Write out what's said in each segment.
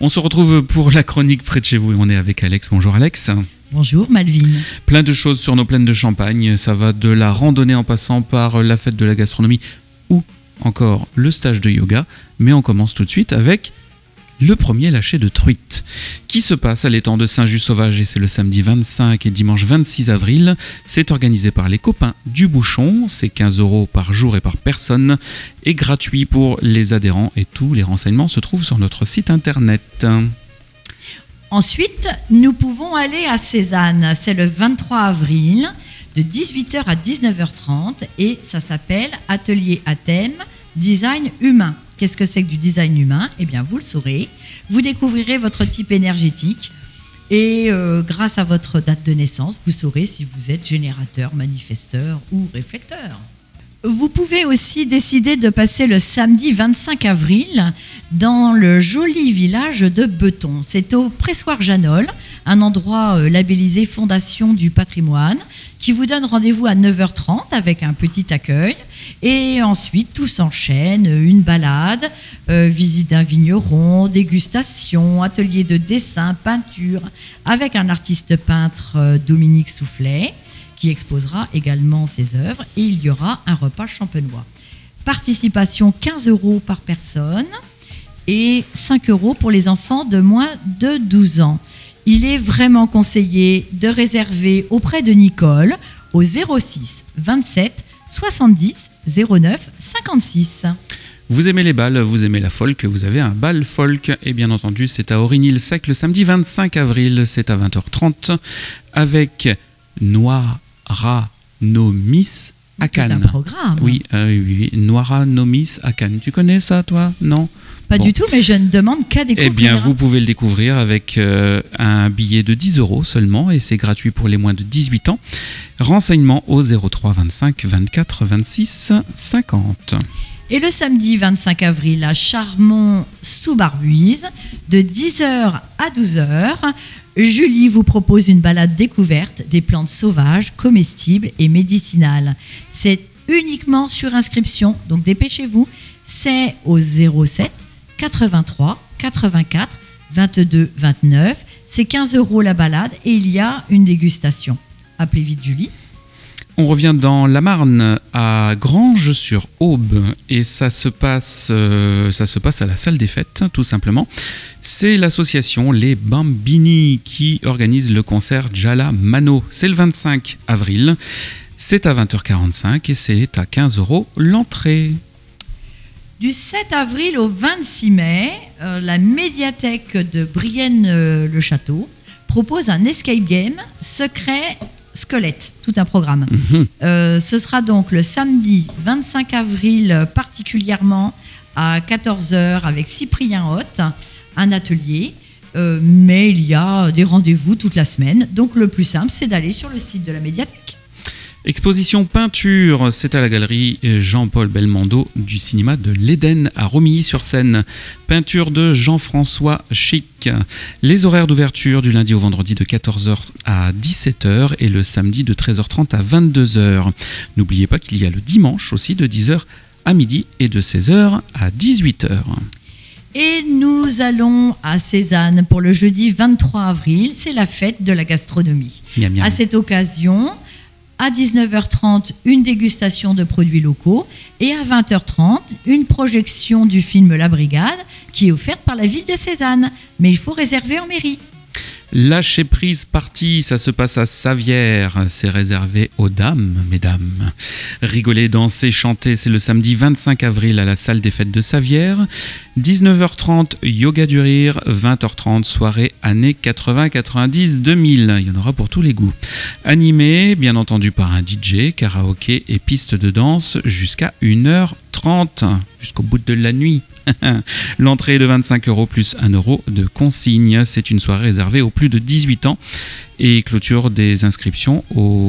On se retrouve pour la chronique près de chez vous et on est avec Alex. Bonjour Alex. Bonjour Malvine. Plein de choses sur nos plaines de Champagne. Ça va de la randonnée en passant par la fête de la gastronomie ou encore le stage de yoga. Mais on commence tout de suite avec le premier lâcher de truite qui se passe à l'étang de Saint-Just-Sauvage et c'est le samedi 25 et dimanche 26 avril. C'est organisé par les copains du Bouchon. C'est 15 € par jour et par personne et gratuit pour les adhérents et tous les renseignements se trouvent sur notre site internet. Ensuite, nous pouvons aller à Cézanne. C'est le 23 avril de 18h à 19h30 et ça s'appelle Atelier à thème Design humain. Qu'est-ce que c'est que du design humain ? Eh bien, vous le saurez. Vous découvrirez votre type énergétique et grâce à votre date de naissance, vous saurez si vous êtes générateur, manifesteur ou réflecteur. Vous pouvez aussi décider de passer le samedi 25 avril dans le joli village de Beton. C'est au Pressoir Janol, un endroit labellisé Fondation du patrimoine, qui vous donne rendez-vous à 9h30 avec un petit accueil. Et ensuite, tout s'enchaîne, une balade, visite d'un vigneron, dégustation, atelier de dessin, peinture, avec un artiste peintre, Dominique Soufflet, qui exposera également ses œuvres. Et il y aura un repas champenois. Participation 15 € par personne et 5 € pour les enfants de moins de 12 ans. Il est vraiment conseillé de réserver auprès de Nicole au 06 27 70 09 56. Vous aimez les balles, vous aimez la folk, vous avez un bal folk. Et bien entendu, c'est à Origny-le-Sec le samedi 25 avril. C'est à 20h30 avec Noiranomis à Cannes. C'est un programme. Oui, Noiranomis à Cannes. Tu connais ça, toi ? Non ? Pas du tout, mais je ne demande qu'à découvrir. Eh bien, vous pouvez le découvrir avec un billet de 10 € seulement et c'est gratuit pour les moins de 18 ans. Renseignements au 03 25 24 26 50. Et le samedi 25 avril à Charmont-sous-Barbuise, de 10h à 12h, Julie vous propose une balade découverte des plantes sauvages, comestibles et médicinales. C'est uniquement sur inscription, donc dépêchez-vous. C'est au 07 83 84 22 29. C'est 15 € la balade et il y a une dégustation. Appelez vite Julie. On revient dans la Marne à Granges-sur-Aube et ça se passe à la salle des fêtes tout simplement. C'est l'association Les Bambini qui organise le concert Jala Mano. C'est le 25 avril. C'est à 20h45 et c'est à 15 € l'entrée. Du 7 avril au 26 mai, la médiathèque de Brienne-le-Château propose un escape game secret squelette, tout un programme. Ce sera donc le samedi 25 avril particulièrement à 14h avec Cyprien Hoth, un atelier. Mais il y a des rendez-vous toute la semaine. Donc le plus simple, c'est d'aller sur le site de la médiathèque. Exposition peinture, c'est à la galerie Jean-Paul Belmondo du cinéma de l'Éden à Romilly-sur-Seine. Peinture de Jean-François Chic. Les horaires d'ouverture du lundi au vendredi de 14h à 17h et le samedi de 13h30 à 22h. N'oubliez pas qu'il y a le dimanche aussi de 10h à midi et de 16h à 18h. Et nous allons à Cézanne pour le jeudi 23 avril. C'est la fête de la gastronomie. Miam, miam. À cette occasion, à 19h30, une dégustation de produits locaux et à 20h30, une projection du film La Brigade qui est offerte par la ville de Cézanne. Mais il faut réserver en mairie. Lâcher prise party, ça se passe à Savières, c'est réservé aux dames, mesdames. Rigoler, danser, chanter, c'est le samedi 25 avril à la salle des fêtes de Savières. 19h30, yoga du rire, 20h30, soirée années 80, 90, 2000. Il y en aura pour tous les goûts. Animé, bien entendu, par un DJ, karaoké et piste de danse jusqu'à 1h30, jusqu'au bout de la nuit. L'entrée est de 25 € plus 1 € de consigne. C'est une soirée réservée aux plus de 18 ans et clôture des inscriptions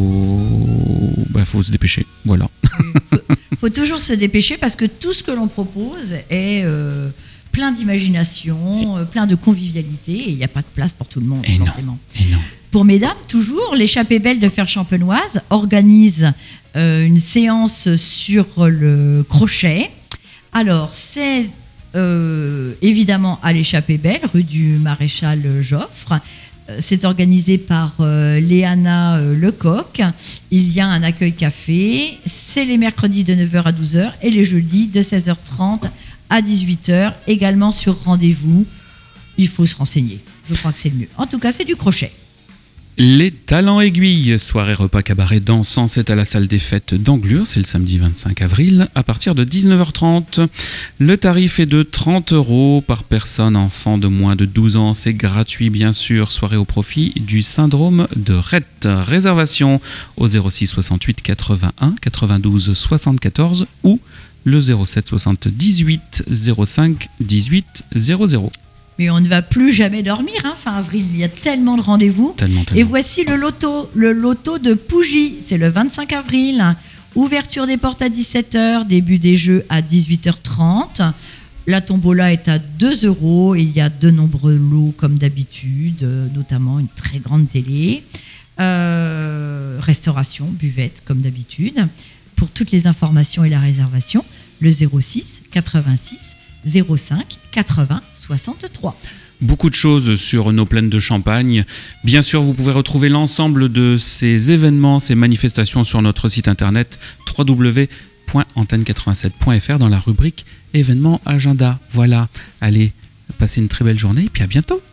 faut se dépêcher. Voilà. Faut toujours se dépêcher parce que tout ce que l'on propose est plein d'imagination, plein de convivialité et il n'y a pas de place pour tout le monde, forcément. Non. Pour mesdames, toujours, l'échappée belle de Fer Champenoise organise une séance sur le crochet. Alors, c'est évidemment à l'Échappée Belle, rue du Maréchal Joffre. C'est organisé par Léana Lecoq. Il y a un accueil café. C'est les mercredis de 9h à 12h et les jeudis de 16h30 à 18h, également sur rendez-vous. Il faut se renseigner. Je crois que c'est le mieux. En tout cas, c'est du crochet. Les Talents Aiguilles, soirée repas cabaret dansant, c'est à la salle des fêtes d'Anglure, c'est le samedi 25 avril à partir de 19h30. Le tarif est de 30 € par personne, enfant de moins de 12 ans, c'est gratuit bien sûr, soirée au profit du syndrome de Rett. Réservation au 06 68 81 92 74 ou le 07 78 05 18 00. Mais on ne va plus jamais dormir, fin avril, il y a tellement de rendez-vous. Tellement. Et voici le loto de Pougy, c'est le 25 avril. Ouverture des portes à 17h, début des jeux à 18h30. La tombola est à 2 € et il y a de nombreux lots comme d'habitude, notamment une très grande télé. Restauration, buvette comme d'habitude. Pour toutes les informations et la réservation, le 06 86 05 80 63. Beaucoup de choses sur nos plaines de Champagne. Bien sûr, vous pouvez retrouver l'ensemble de ces événements, ces manifestations sur notre site internet www.antenne87.fr dans la rubrique événements agenda. Voilà, allez, passez une très belle journée et puis à bientôt.